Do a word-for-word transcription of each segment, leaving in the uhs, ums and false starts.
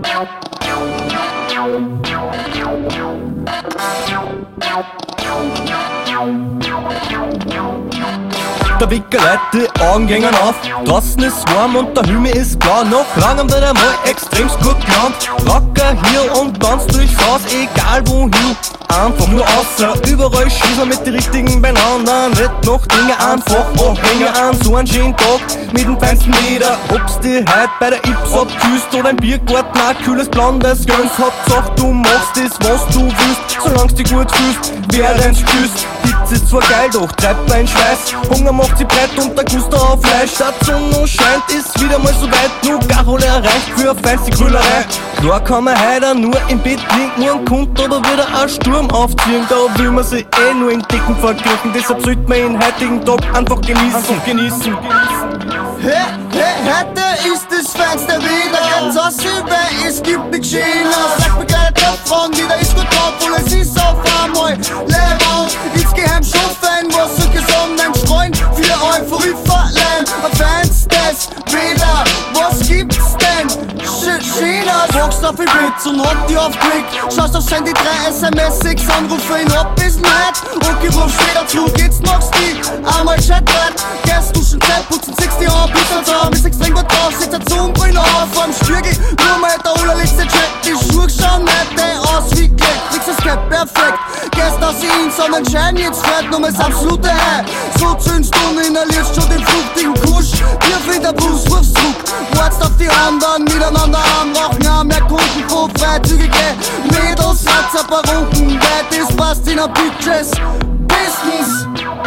Der Wicker leitet die Augen gängen auf, draußen ist warm und der Himmel ist blau. Noch langem wird einmal extrem gut gelaunt. Rocker hier und tanzt durchs Haus, egal wohin. Einfach nur außer, überall schießen mit den richtigen beieinander. Nicht noch Dinge einfach abhängen an so einen schönen Tag mit dem feinsten Lieder. Ob's die heut bei der Ipsop küsst oder im Biergarten ein kühles blondes Göns. Hauptsache du machst das, was du willst, solang's dich gut fühlst, während's spürst. Hitze ist zwar geil, doch treibt mein Schweiß. Hunger macht sie breit und der Guster auf Fleisch. Statt Sonne scheint, ist wieder mal so weit. Nur Garole erreicht für eine feinste Grüllerei. Klar kann man heute nur im Bett liegen und kommt oder wieder ein Sturm aufziehen. Da will man sich eh nur in Dicken verkriechen. Deshalb sollte man den heutigen Tag einfach genießen. Einfach genießen. Hey, hey, heute ist das Fenster wieder ganz aussehen, weil es gibt nichts Schönes. Sag mir kleine Topfrauen, jeder ist gut drauf, und es ist auf einmal Leber. Insgeheim schaffen, was so gesonnen streuen, für Euphorie verleihen. Ein Fans wieder, was gibt's denn Schönes? Boxt auf den Blitz und hat die auf Klick. Schaust aufs Handy, drei S M S, sechs Anrufe in Abwesenheit. Und Geruf steht dazu, geht's magst die einmal Chatwert. Gehst duschen, Zeit putzen, sechzig Jahre bis ans Raum. Ist extrem gut drauf, sitzt der Zungenbrille auf am Stürgel. Nur mal der allerletzte Check, die Schuhe schauen nicht aus wie Kleck. Nix ist kein perfekt, gehst aus in Sonnenschein, jetzt fährt nur das absolute High. So zündst du inhalierst schon den fruchtigen Kusch. Tief in der Bus, rufst zurück, wartest auf die anderen, miteinander anrauchen, haben mehr Kunden pro freizügige Mädels, Ratzerbarunken, weil das passt in a Bitches Business.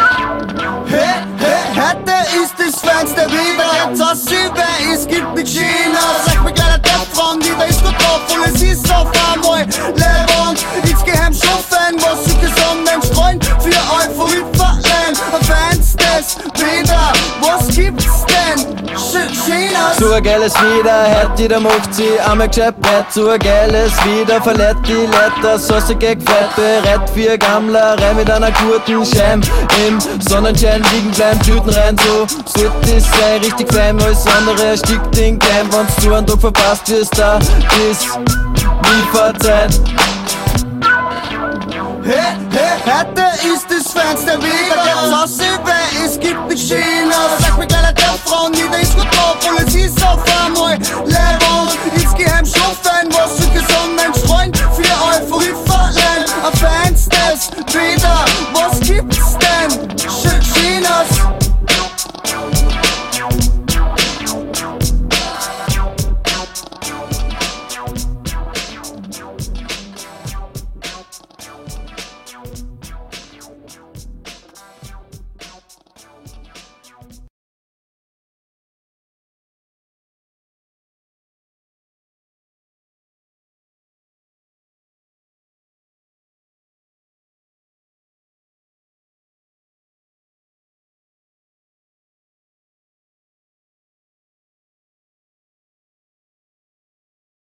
Hey, hey, heute ist das Fenster wieder ganz aussehen, weil es gibt nichts Schönes. Sag mir kleiner Topfrauen, jeder ist gut drauf, und es ist auf einmal Leibwand. Insgeheim schaffen, was sie gesonnen streuen, für Euphorie verleihen. Fans das wieder, was gibt's denn Schönes? So ein geiles Wieder, hört jeder macht sie einmal gescheit breit. So ein geiles Wieder, verleiht die Leiter, saucige gefällt, bereit für Gammlerei mit einer guten Scheim. Im Sonnenschein liegen bleiben, Blüten rein, so sollte es sein, richtig fein. Alles andere erstickt den Keim, wenn's du einen Tag verpasst wirst, da ist nie verzeiht. Hey, hey, heute ist das Fenster wieder ganz aussehen, weil es gibt nichts Schönes. Sag mir kleiner Topfrauen, jeder ist gut drauf, und es ist auf einmal Leibwand.